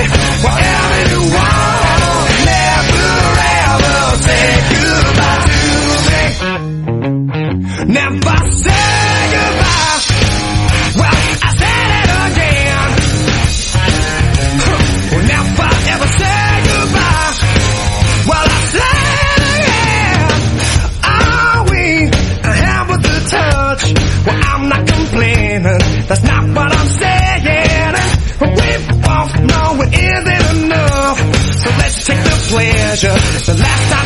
whatever you want. Never ever say goodbye to me. Never say goodbye. Well, I said it again. Never ever say goodbye. Well, I said it again. Are we have a good touch? Well, I'm not complaining. That's not what I'm saying. We've both know it isn't enough. So let's take the pleasure. The last time